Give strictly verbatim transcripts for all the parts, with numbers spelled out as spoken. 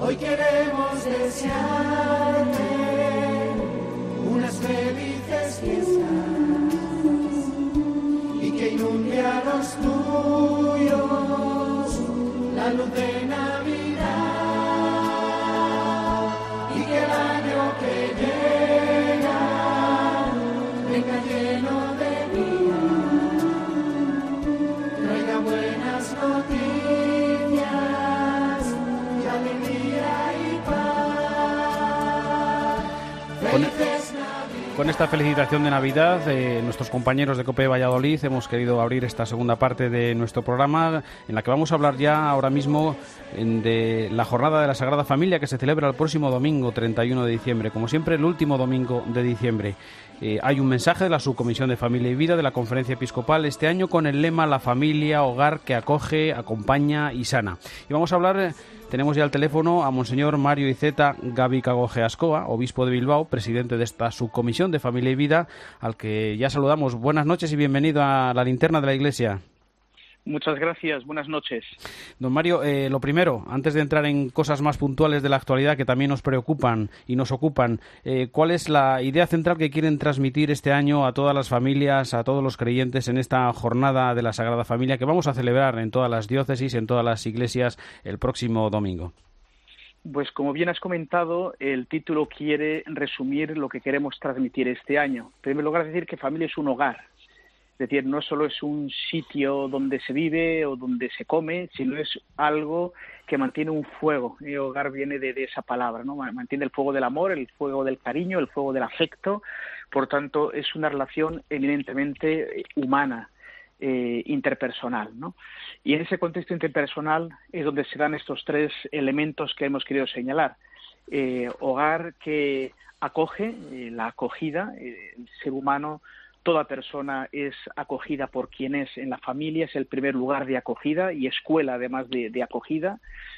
Hoy queremos desearte unas felices fiestas y que inunde a los tuyos la luz de Navidad y que el año que llega venga lleno de vida, traiga buenas noticias y alegría y paz. Felices Con esta felicitación de Navidad, eh, nuestros compañeros de COPE Valladolid hemos querido abrir esta segunda parte de nuestro programa, en la que vamos a hablar ya ahora mismo en, de la Jornada de la Sagrada Familia, que se celebra el próximo domingo treinta y uno de diciembre, como siempre el último domingo de diciembre. Eh, hay un mensaje de la Subcomisión de Familia y Vida de la Conferencia Episcopal este año con el lema La familia, hogar que acoge, acompaña y sana. Y vamos a hablar... Eh, Tenemos ya al teléfono a Monseñor Mario Iceta Gabicagoje Ascoa, obispo de Bilbao, presidente de esta subcomisión de Familia y Vida, al que ya saludamos. Buenas noches y bienvenido a la linterna de la Iglesia. Muchas gracias, buenas noches. Don Mario, eh, lo primero, antes de entrar en cosas más puntuales de la actualidad que también nos preocupan y nos ocupan, eh, ¿cuál es la idea central que quieren transmitir este año a todas las familias, a todos los creyentes en esta jornada de la Sagrada Familia que vamos a celebrar en todas las diócesis, en todas las iglesias el próximo domingo? Pues como bien has comentado, el título quiere resumir lo que queremos transmitir este año. En primer lugar, decir que familia es un hogar. Es decir, no solo es un sitio donde se vive o donde se come, sino es algo que mantiene un fuego. El hogar viene de, de esa palabra, ¿no? Mantiene el fuego del amor, el fuego del cariño, el fuego del afecto. Por tanto, es una relación eminentemente humana, eh, interpersonal, ¿no? Y en ese contexto interpersonal es donde se dan estos tres elementos que hemos querido señalar. Eh, hogar que acoge, eh, la acogida, eh, el ser humano. Toda persona es acogida por quien es en la familia, es el primer lugar de acogida y escuela además de, de acogida.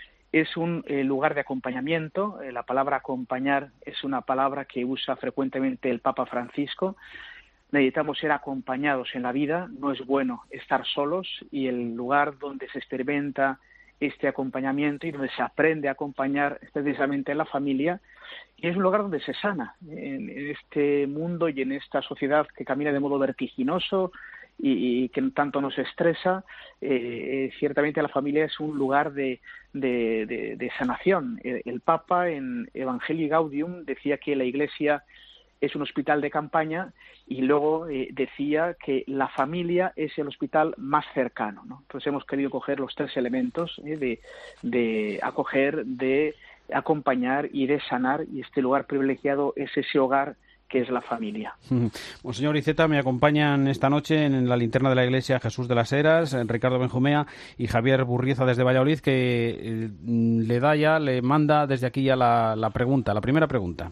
Es un eh, lugar de acompañamiento. Eh, la palabra acompañar es una palabra que usa frecuentemente el Papa Francisco. Necesitamos ser acompañados en la vida, no es bueno estar solos, y el lugar donde se experimenta este acompañamiento y donde se aprende a acompañar es precisamente en la familia, y es un lugar donde se sana en este mundo y en esta sociedad que camina de modo vertiginoso y, y que tanto nos estresa. Eh, ciertamente la familia es un lugar de, de, de, de sanación. El, el Papa en Evangelii Gaudium decía que la Iglesia es un hospital de campaña, y luego eh, decía que la familia es el hospital más cercano, ¿no? Entonces hemos querido coger los tres elementos eh, de, de acoger, de acompañar y de sanar, y este lugar privilegiado es ese hogar que es la familia. Monseñor Iceta, me acompañan esta noche en la linterna de la Iglesia Jesús de las Heras, Ricardo Benjumea y Javier Burrieza desde Valladolid, que eh, le da ya, le manda desde aquí ya la, la pregunta, la primera pregunta.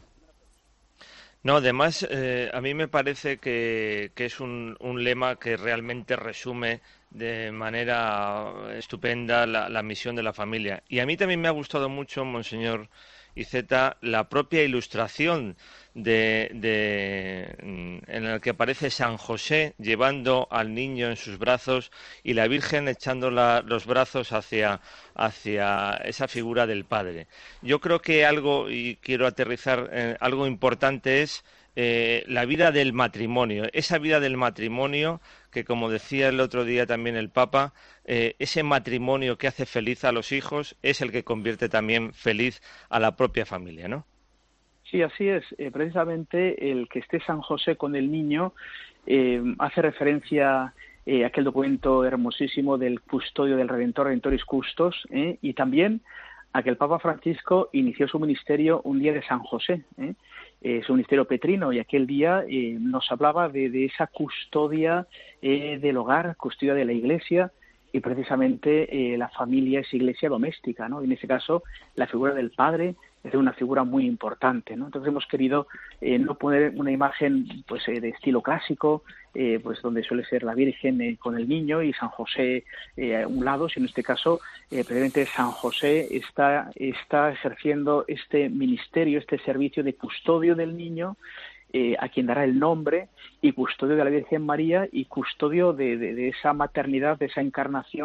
No, además, eh, a mí me parece que, que es un, un lema que realmente resume de manera estupenda la, la misión de la familia. Y a mí también me ha gustado mucho, Monseñor Iceta, la propia ilustración de, de, en la que aparece San José llevando al niño en sus brazos y la Virgen echando la, los brazos hacia, hacia esa figura del Padre. Yo creo que algo, y quiero aterrizar, eh, algo importante es eh, la vida del matrimonio, esa vida del matrimonio que, como decía el otro día también el Papa, eh, ese matrimonio que hace feliz a los hijos es el que convierte también feliz a la propia familia, ¿no? Sí, así es. Eh, precisamente el que esté San José con el niño eh, hace referencia eh, a aquel documento hermosísimo del Custodio del Redentor, Redentoris Custos, eh, y también a que el Papa Francisco inició su ministerio un día de San José, eh, eh, su ministerio petrino, y aquel día eh, nos hablaba de, de esa custodia eh, del hogar, custodia de la Iglesia, y precisamente eh, la familia es iglesia doméstica, ¿no? En ese caso, la figura del padre es una figura muy importante, ¿no? Entonces hemos querido eh, no poner una imagen pues eh, de estilo clásico, eh, pues donde suele ser la Virgen eh, con el niño y San José eh, a un lado, sino en este caso, eh, precisamente San José está, está ejerciendo este ministerio, este servicio de custodio del niño, eh, a quien dará el nombre, y custodio de la Virgen María, y custodio de, de, de esa maternidad, de esa encarnación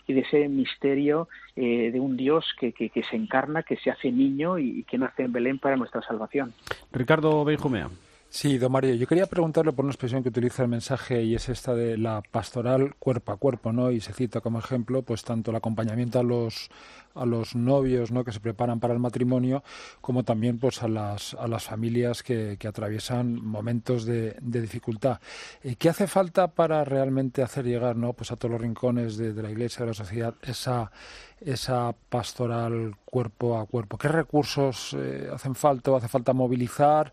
y de ese misterio eh, de un Dios que, que, que se encarna, que se hace niño y, y que nace en Belén para nuestra salvación. Ricardo Benjumea. Sí, don Mario, yo quería preguntarle por una expresión que utiliza el mensaje y es esta de la pastoral cuerpo a cuerpo, ¿no? Y se cita como ejemplo pues tanto el acompañamiento a los a los novios, ¿no?, que se preparan para el matrimonio, como también pues a las a las familias que, que atraviesan momentos de, de dificultad. Eh, ¿Qué hace falta para realmente hacer llegar, ¿no?, pues a todos los rincones de, de la Iglesia, de la sociedad, esa esa pastoral cuerpo a cuerpo? ¿Qué recursos eh, hacen falta? ¿Hace falta movilizar?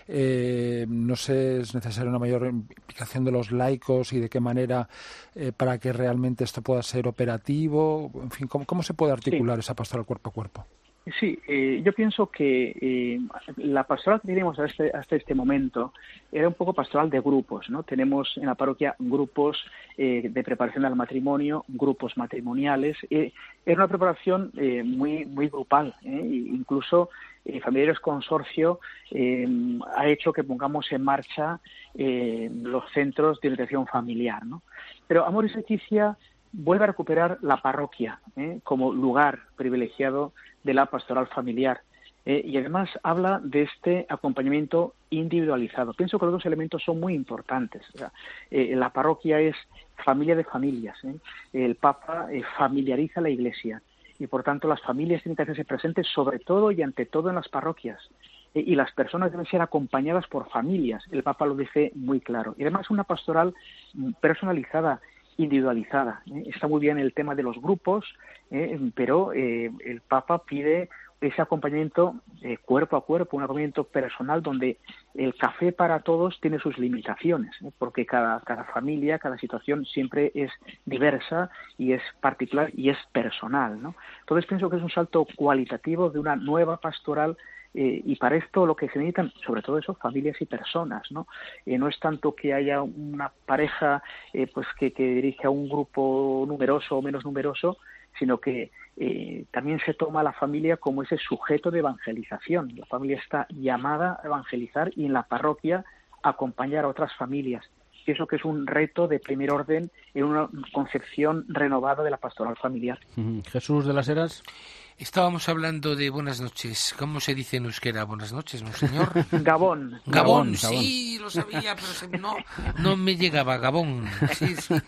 Eh, no sé, ¿es necesaria una mayor implicación de los laicos y de qué manera eh, para que realmente esto pueda ser operativo? En fin, ¿cómo, cómo se puede articular sí. esa pastoral cuerpo a cuerpo? Sí, eh, yo pienso que eh, la pastoral que tenemos hasta este, hasta este momento era un poco pastoral de grupos, ¿no? Tenemos en la parroquia grupos eh, de preparación al matrimonio, grupos matrimoniales. Eh, era una preparación eh, muy muy grupal, ¿eh? Incluso eh, Familiares Consorcio eh, ha hecho que pongamos en marcha eh, los centros de orientación familiar, ¿no? Pero Amoris Laetitia vuelve a recuperar la parroquia ¿eh? como lugar privilegiado de la pastoral familiar eh, y además habla de este acompañamiento individualizado. Pienso que los dos elementos son muy importantes. O sea, eh, la parroquia es familia de familias. ¿eh? El Papa eh, familiariza la Iglesia y por tanto las familias tienen que hacerse presentes sobre todo y ante todo en las parroquias. Eh, y las personas deben ser acompañadas por familias. El Papa lo dice muy claro. Y además una pastoral personalizada, individualizada. ¿eh? Está muy bien el tema de los grupos, ¿eh? pero eh, el Papa pide ese acompañamiento eh, cuerpo a cuerpo, un acompañamiento personal donde el café para todos tiene sus limitaciones, ¿eh? porque cada, cada familia, cada situación siempre es diversa y es particular y es personal, ¿no? Entonces pienso que es un salto cualitativo de una nueva pastoral. Eh, y para esto lo que se necesitan, sobre todo eso, familias y personas, ¿no? Eh, no es tanto que haya una pareja eh, pues que, que dirige a un grupo numeroso o menos numeroso, sino que eh, también se toma a la familia como ese sujeto de evangelización. La familia está llamada a evangelizar y en la parroquia a acompañar a otras familias. Pienso que es un reto de primer orden en una concepción renovada de la pastoral familiar. Jesús de las Heras. Estábamos hablando de buenas noches. ¿Cómo se dice en euskera? Buenas noches, monseñor. Gabón. Gabón, Gabón, sí, lo sabía, pero se, no, no me llegaba. Gabón, sí, sí.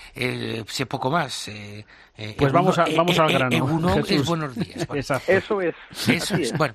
Eh, sé poco más. Eh, eh, pues vamos, a, vamos eh, al grano. Eh, uno es buenos días. Bueno. Eso es. Eso es. Bueno.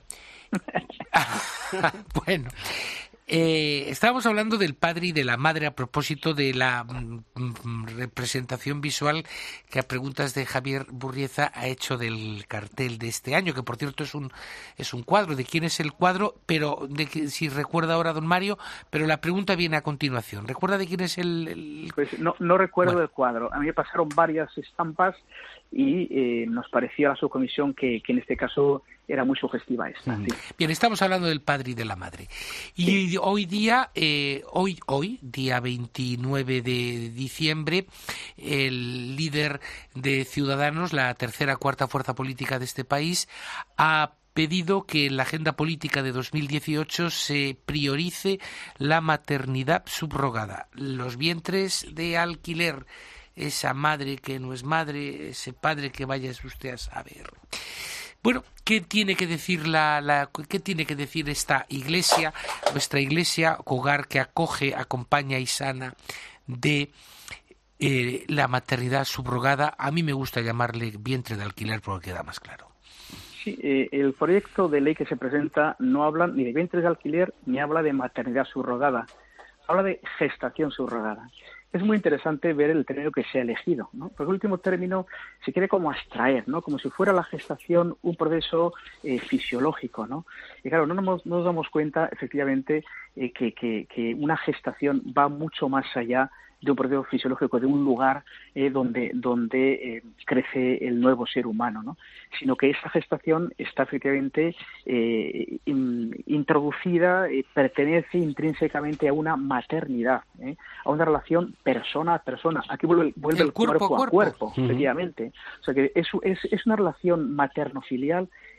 Bueno. Eh, estábamos hablando del padre y de la madre a propósito de la mm, representación visual que a preguntas de Javier Burrieza ha hecho del cartel de este año, que por cierto es un es un cuadro. ¿De quién es el cuadro? Pero de que, si recuerda ahora don Mario, pero la pregunta viene a continuación. ¿Recuerda de quién es el...? el... Pues no, no recuerdo bueno. el cuadro. A mí me pasaron varias estampas y eh, nos pareció a la subcomisión que, que en este caso era muy sugestiva esta. Mm. Sí. Bien, estamos hablando del padre y de la madre. Y sí. hoy día, eh, hoy, hoy, día veintinueve de diciembre, el líder de Ciudadanos, la tercera cuarta fuerza política de este país, ha pedido que en la agenda política de dos mil dieciocho se priorice la maternidad subrogada, los vientres de alquiler, esa madre que no es madre, ese padre que vaya usted a saber. Bueno, ¿qué tiene que decir la, la qué tiene que decir esta iglesia, nuestra iglesia, hogar que acoge, acompaña y sana de eh, la maternidad subrogada? A mí me gusta llamarle vientre de alquiler porque queda más claro. Sí, eh, el proyecto de ley que se presenta no habla ni de vientres de alquiler ni habla de maternidad subrogada, habla de gestación subrogada. Es muy interesante ver el término que se ha elegido, ¿no? Porque el último término se quiere como abstraer, ¿no? Como si fuera la gestación un proceso eh, fisiológico, ¿no? Y claro, no nos, no nos damos cuenta, efectivamente, eh, que, que, que una gestación va mucho más allá de un proceso fisiológico, de un lugar eh, donde, donde eh, crece el nuevo ser humano, ¿no? Sino que esa gestación está efectivamente eh, in, introducida, eh, pertenece intrínsecamente a una maternidad, ¿eh? a una relación persona a persona. Aquí vuelve, vuelve el, el cuerpo, cuerpo a cuerpo, cuerpo uh-huh. efectivamente. O sea que es, es, es una relación materno-filial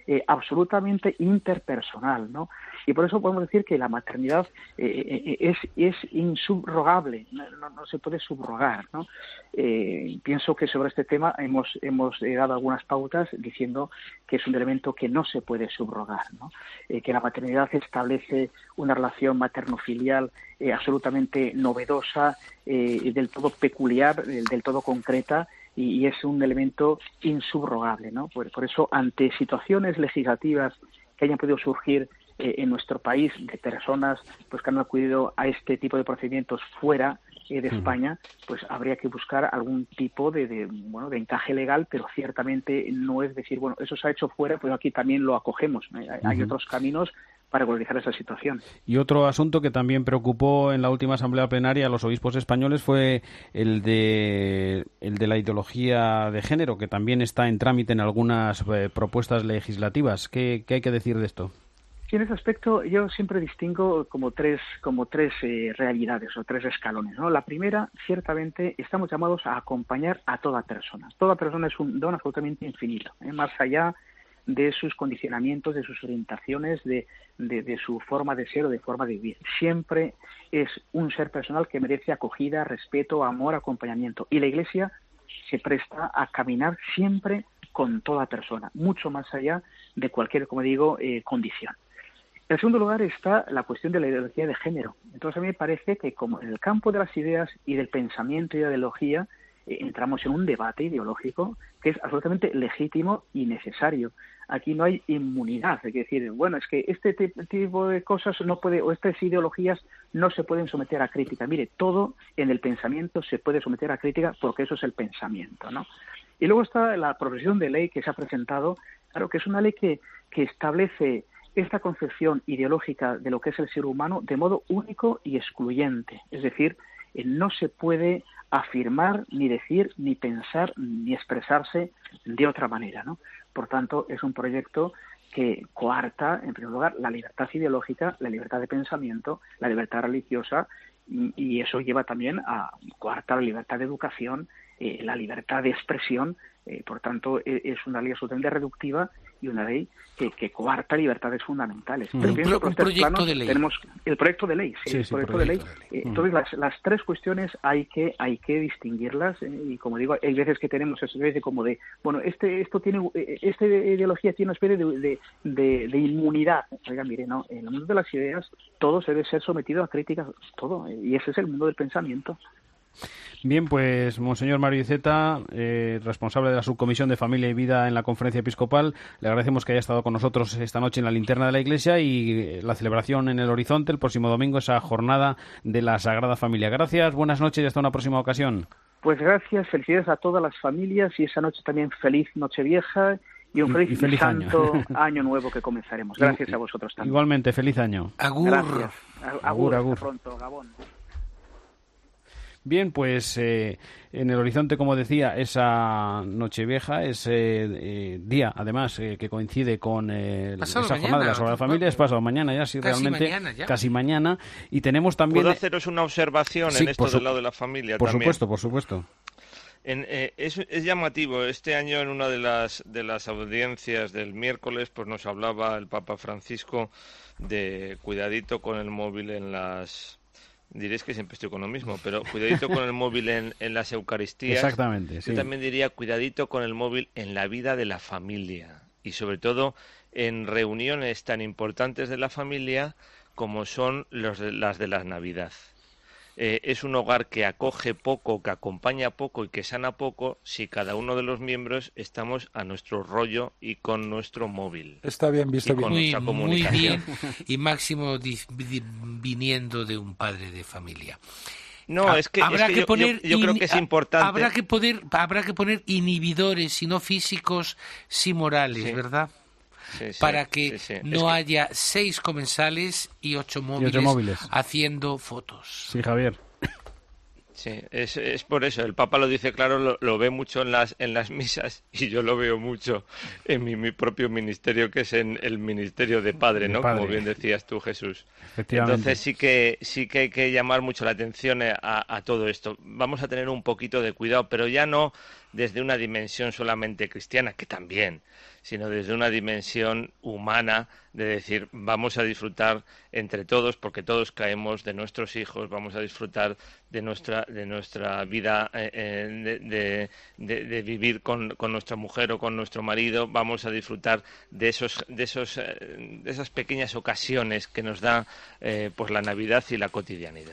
eh, absolutamente interpersonal, ¿no? Y por eso podemos decir que la maternidad eh, es, es insubrogable, no, no, no se puede subrogar, ¿no? Eh, pienso que sobre este tema hemos, hemos dado algunas pautas diciendo que es un elemento que no se puede subrogar, ¿no? Eh, que la maternidad establece una relación materno-filial eh, absolutamente novedosa, eh, del todo peculiar, del, del todo concreta, y, y es un elemento insubrogable, ¿no? Por, por eso, ante situaciones legislativas que hayan podido surgir en nuestro país de personas pues que han acudido a este tipo de procedimientos fuera eh, de España, pues habría que buscar algún tipo de, de bueno de encaje legal, pero ciertamente no es decir, bueno, eso se ha hecho fuera, pues aquí también lo acogemos. Hay, uh-huh. hay otros caminos para regularizar esa situación. Y otro asunto que también preocupó en la última asamblea plenaria a los obispos españoles fue el de el de la ideología de género, que también está en trámite en algunas eh, propuestas legislativas. ¿Qué, qué hay que decir de esto? Sí, en ese aspecto yo siempre distingo como tres como tres eh, realidades o tres escalones, ¿no? La primera, ciertamente, estamos llamados a acompañar a toda persona. Toda persona es un don absolutamente infinito, ¿eh? Más allá de sus condicionamientos, de sus orientaciones, de, de, de su forma de ser o de forma de vivir. Siempre es un ser personal que merece acogida, respeto, amor, acompañamiento. Y la Iglesia se presta a caminar siempre con toda persona, mucho más allá de cualquier, como digo, eh, condición. En segundo lugar está la cuestión de la ideología de género. Entonces a mí me parece que como en el campo de las ideas y del pensamiento y de la ideología eh, entramos en un debate ideológico que es absolutamente legítimo y necesario. Aquí no hay inmunidad, hay que decir, bueno, es que este t- tipo de cosas no puede, o estas ideologías no se pueden someter a crítica. Mire, todo en el pensamiento se puede someter a crítica porque eso es el pensamiento, ¿no? Y luego está la proposición de ley que se ha presentado, claro que es una ley que, que establece esta concepción ideológica de lo que es el ser humano de modo único y excluyente. Es decir, eh, no se puede afirmar, ni decir, ni pensar, ni expresarse de otra manera, ¿no? Por tanto, es un proyecto que coarta, en primer lugar, la libertad ideológica, la libertad de pensamiento, la libertad religiosa, y, y eso lleva también a coartar la libertad de educación, eh, la libertad de expresión. Eh, por tanto, e- es una ley absolutamente reductiva y una ley que, que coarta libertades fundamentales. Un, Pero pienso pro, un que proyecto planos, de ley. Tenemos el proyecto de ley, sí, sí, el sí, proyecto, proyecto de ley. de ley. Eh, entonces, las, las tres cuestiones hay que hay que distinguirlas eh, y, como digo, hay veces que tenemos esa especie como de, bueno, este esto tiene esta ideología tiene una especie de, de, de, de inmunidad. Oiga, mire, no, en el mundo de las ideas todo se debe ser sometido a críticas, todo, y ese es el mundo del pensamiento. Bien, pues Monseñor Mario Iceta, eh, responsable de la Subcomisión de Familia y Vida en la Conferencia Episcopal, le agradecemos que haya estado con nosotros esta noche en la linterna de la Iglesia y la celebración en el horizonte el próximo domingo, esa jornada de la Sagrada Familia. Gracias, buenas noches y hasta una próxima ocasión. Pues gracias, felicidades a todas las familias y esa noche también feliz Nochevieja y un feliz, y feliz santo año. año nuevo que comenzaremos. Gracias a vosotros también. Igualmente, feliz año. Agur. Gracias. Agur, Agur, agur. hasta pronto, Gabón. Bien, pues eh, en el horizonte, como decía, esa Nochevieja, ese eh, día, además, eh, que coincide con eh, esa Pasado jornada mañana, de la Sagrada Familia, es pasado mañana ya, sí, Casi realmente, mañana ya. casi mañana, y tenemos también... ¿Puedo haceros una observación Sí, en esto por su- del lado de la familia Por también? supuesto, por supuesto. En, eh, es, es llamativo, este año en una de las, de las audiencias del miércoles pues nos hablaba el Papa Francisco de cuidadito con el móvil en las... Diréis que siempre estoy con lo mismo, pero cuidadito con el móvil en, en las Eucaristías. Exactamente, sí. Yo también diría cuidadito con el móvil en la vida de la familia y sobre todo en reuniones tan importantes de la familia como son los de, las de la Navidad. Eh, es un hogar que acoge poco, que acompaña poco y que sana poco si cada uno de los miembros estamos a nuestro rollo y con nuestro móvil. Está bien visto, Y con bien. Muy, nuestra muy comunicación. bien, y máximo di- di- viniendo de un padre de familia. No, Ha- es que, es habrá que que yo, poner yo- yo creo in- que es ha- importante. Habrá que poner, habrá que poner inhibidores, si no físicos, sí morales, Sí. ¿verdad? Sí, sí, Para que sí, sí. Es no que- haya seis comensales y ocho móviles, móviles. haciendo fotos. Sí, Javier. Sí, es, es por eso. El Papa lo dice claro, lo, lo ve mucho en las en las misas y yo lo veo mucho en mi, mi propio ministerio, que es en el ministerio de padre, De ¿no? padre. Como bien decías tú, Jesús. Efectivamente. Entonces sí que sí que hay que llamar mucho la atención a, a todo esto. Vamos a tener un poquito de cuidado, pero ya no desde una dimensión solamente cristiana, que también, sino desde una dimensión humana de decir, vamos a disfrutar entre todos, porque todos caemos, de nuestros hijos, vamos a disfrutar de nuestra de nuestra vida, eh, de, de, de, de vivir con, con nuestra mujer o con nuestro marido, vamos a disfrutar de esos de esos de esas pequeñas ocasiones que nos da eh, pues la Navidad y la cotidianidad.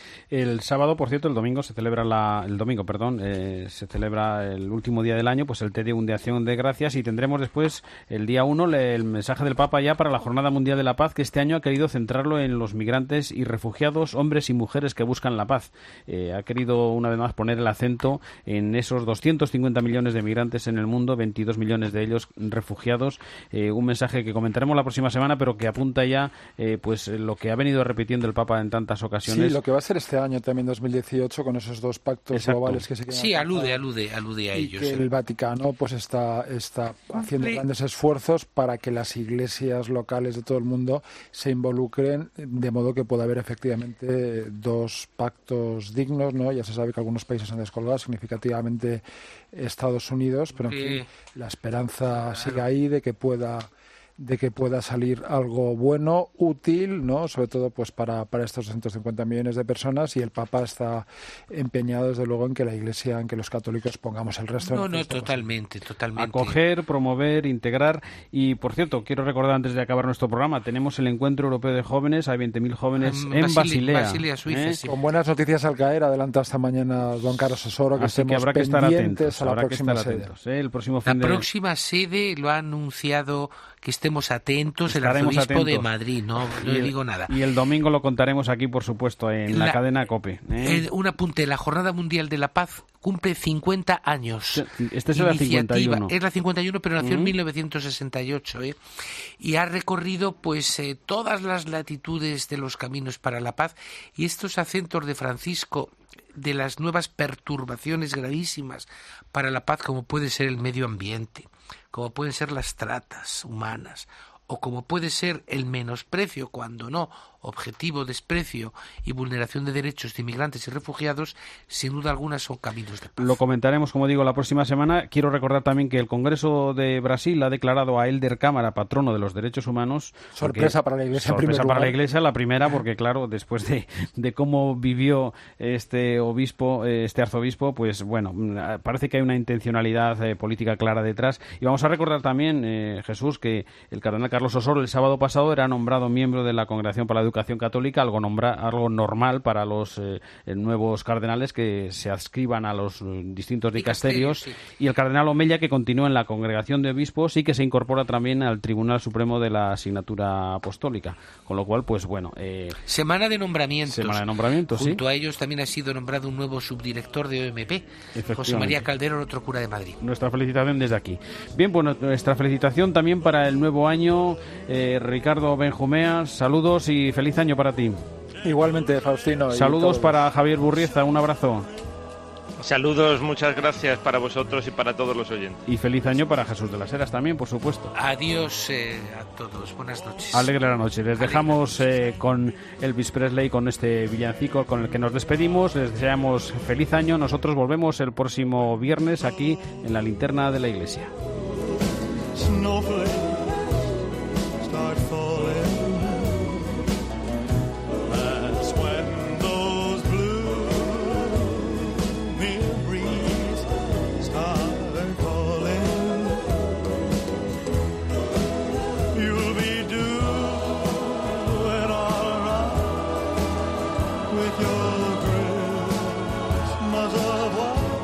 El sábado, por cierto, el domingo se celebra la, el domingo, perdón, eh, se celebra el último día del año, pues el Te Deum de Acción de Gracias, y tendremos después el día uno el mensaje del Papa ya para la Jornada Mundial de la Paz, que este año ha querido centrarlo en los migrantes y refugiados, hombres y mujeres que buscan la paz. Eh, ha querido una vez más poner el acento en esos doscientos cincuenta millones de migrantes en el mundo, veintidós millones de ellos refugiados. Eh, un mensaje que comentaremos la próxima semana, pero que apunta ya eh, pues lo que ha venido repitiendo el Papa en tantas ocasiones. Sí, lo que va a ser este año también dos mil dieciocho con esos dos pactos Exacto. globales que se quieren Sí, alcanzar, alude, alude, alude a y ellos. que ¿eh? el Vaticano pues está, está haciendo grandes esfuerzos para que las iglesias locales de todo el mundo se involucren, de modo que pueda haber efectivamente dos pactos dignos, ¿no? Ya se sabe que algunos países han descolgado significativamente Estados Unidos, pero en Sí. fin, la esperanza sigue ahí de que pueda de que pueda salir algo bueno, útil, ¿no? Sobre todo pues para, para estos doscientos cincuenta millones de personas, y el Papa está empeñado desde luego en que la Iglesia, en que los católicos pongamos el resto. No, en no, fiesta totalmente, totalmente. Acoger, promover, integrar. Y, por cierto, quiero recordar antes de acabar nuestro programa, tenemos el Encuentro Europeo de Jóvenes, hay veinte mil jóvenes En en Basile- Basilea. Basilea, Suiza, ¿eh? sí. Con buenas noticias al caer, adelanta esta mañana don Carlos Osoro, que Así que estemos habrá que estar pendientes atentos, a la habrá que próxima estar sede. atentos. ¿eh? El próximo La fin de... próxima sede lo ha anunciado que estemos atentos el Estaremos arzobispo de atentos. Madrid, no, no Y le el- digo nada. Y el domingo lo contaremos aquí, por supuesto, en la, La- cadena COPE. ¿eh? Eh, un apunte, la Jornada Mundial de la Paz cumple cincuenta años. Este es la cincuenta y uno. Es la cincuenta y uno, pero nació en Mm. mil novecientos sesenta y ocho, ¿eh? Y ha recorrido pues eh, todas las latitudes de los caminos para la paz, y estos acentos de Francisco de las nuevas perturbaciones gravísimas para la paz, como puede ser el medio ambiente, como pueden ser las tratas humanas, o como puede ser el menosprecio, cuando no objetivo desprecio y vulneración de derechos de inmigrantes y refugiados, sin duda alguna son caminos de paz. Lo comentaremos, como digo, la próxima semana. Quiero recordar también que el Congreso de Brasil ha declarado a Elder Cámara patrono de los derechos humanos. Sorpresa para la Iglesia, en primer Sorpresa para lugar. la Iglesia, la primera, porque claro, después de, de cómo vivió este obispo, este arzobispo, pues bueno, parece que hay una intencionalidad eh, política clara detrás. Y vamos a recordar también, eh, Jesús, que el cardenal Carlos Osoro el sábado pasado era nombrado miembro de la Congregación para la Educación Católica, algo, nombra, algo normal para los eh, nuevos cardenales que se adscriban a los eh, distintos dicasterios, Dicasterios, sí. y el cardenal Omella, que continúa en la Congregación de Obispos y que se incorpora también al Tribunal Supremo de la Asignatura Apostólica, con lo cual, pues bueno... Eh, Semana de nombramientos. Semana de nombramientos, sí. Junto a ellos también ha sido nombrado un nuevo subdirector de O M P, Efectivamente. José María Calderón, otro cura de Madrid. Nuestra felicitación desde aquí. Bien, pues nuestra felicitación también para el nuevo año. Eh, Ricardo Benjumea, saludos y feliz año para ti. Igualmente, Faustino. y Saludos todos. para Javier Burrieza, un abrazo. Saludos, muchas gracias para vosotros y para todos los oyentes. Y feliz año para Jesús de las Heras también, por supuesto. Adiós eh, a todos. Buenas noches. Alegre la noche. Les dejamos eh, con Elvis Presley, con este villancico con el que nos despedimos. Les deseamos feliz año. Nosotros volvemos el próximo viernes aquí en la Linterna de la Iglesia. Snowflakes start falling. That's when those blue memories start calling. You'll be doing all right with your Christmas of white.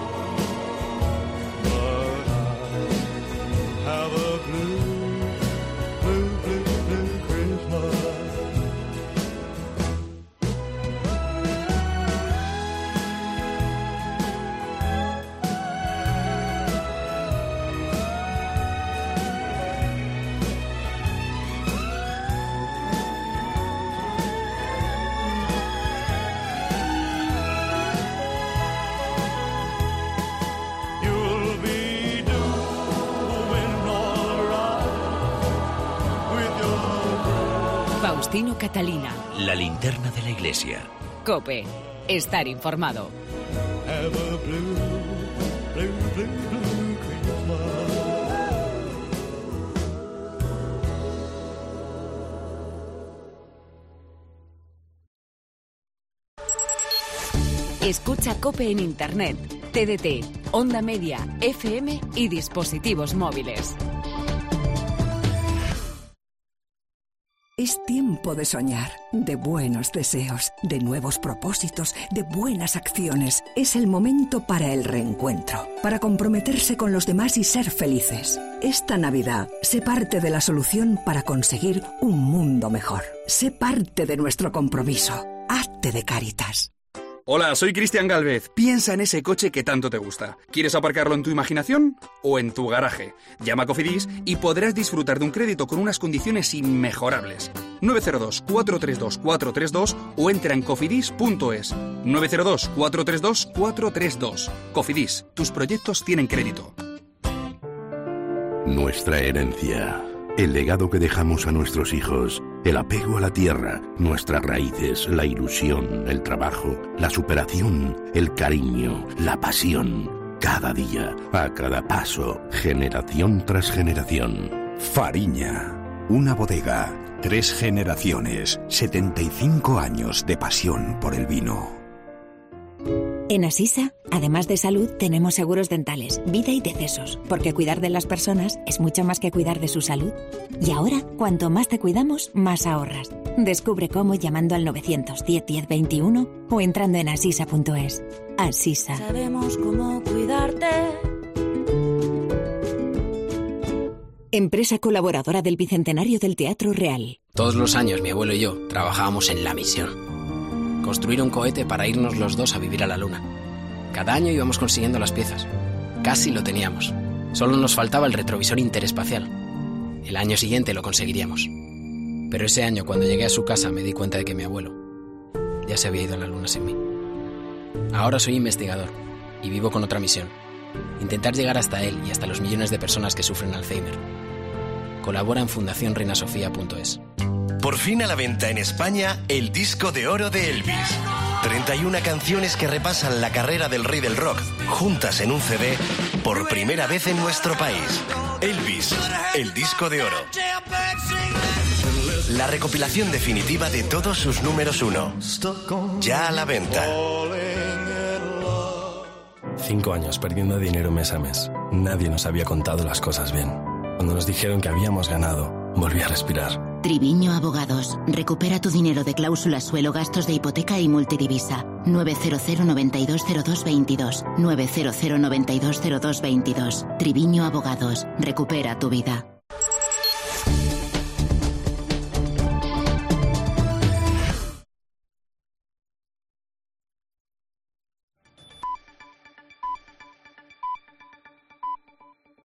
Have a blue, blue, blue, blue Christmas. You'll be doing all right with your Faustino Catalina. La linterna de la iglesia. COPE. Estar informado. have a blue, blue, blue, blue Christmas. Escucha COPE en Internet, T D T, Onda Media, F M y dispositivos móviles. Es tiempo de soñar, de buenos deseos, de nuevos propósitos, de buenas acciones. Es el momento para el reencuentro, para comprometerse con los demás y ser felices. Esta Navidad, sé parte de la solución para conseguir un mundo mejor. Sé parte de nuestro compromiso. Hazte de Cáritas. Hola, soy Cristian Gálvez. Piensa en ese coche que tanto te gusta. ¿Quieres aparcarlo en tu imaginación o en tu garaje? Llama a Cofidis y podrás disfrutar de un crédito con unas condiciones inmejorables. nueve cero dos, cuatro tres dos, cuatro tres dos o entra en cofidis punto es. nueve cero dos, cuatro tres dos, cuatro tres dos. Cofidis, tus proyectos tienen crédito. Nuestra herencia, el legado que dejamos a nuestros hijos, el apego a la tierra, nuestras raíces, la ilusión, el trabajo, la superación, el cariño, la pasión. Cada día, a cada paso, generación tras generación. Fariña, una bodega, tres generaciones, setenta y cinco años de pasión por el vino. En Asisa, además de salud, tenemos seguros dentales, vida y decesos, porque cuidar de las personas es mucho más que cuidar de su salud. Y ahora, cuanto más te cuidamos, más ahorras. Descubre cómo llamando al novecientos diez, diez, veintiuno o entrando en asisa punto es. Asisa. Sabemos cómo cuidarte. Empresa colaboradora del Bicentenario del Teatro Real. Todos los años mi abuelo y yo trabajábamos en La Misión. Construir un cohete para irnos los dos a vivir a la Luna. Cada año íbamos consiguiendo las piezas. Casi lo teníamos. Solo nos faltaba el retrovisor interespacial. El año siguiente lo conseguiríamos. Pero ese año, cuando llegué a su casa, me di cuenta de que mi abuelo ya se había ido a la Luna sin mí. Ahora soy investigador y vivo con otra misión. Intentar llegar hasta él y hasta los millones de personas que sufren Alzheimer. Colabora en fundación reina sofía punto es. Por fin a la venta en España el disco de oro de Elvis. treinta y una canciones que repasan la carrera del rey del rock, juntas en un C D, por primera vez en nuestro país. Elvis, el disco de oro. La recopilación definitiva de todos sus números uno. Ya a la venta. Cinco años perdiendo dinero mes a mes. Nadie nos había contado las cosas bien. Cuando nos dijeron que habíamos ganado, volví a respirar. Triviño Abogados. Recupera tu dinero de cláusulas suelo, gastos de hipoteca y multidivisa. nueve cero cero, noventa y dos, cero dos, veintidós. nueve cero cero, noventa y dos, cero dos, veintidós. Triviño Abogados. Recupera tu vida.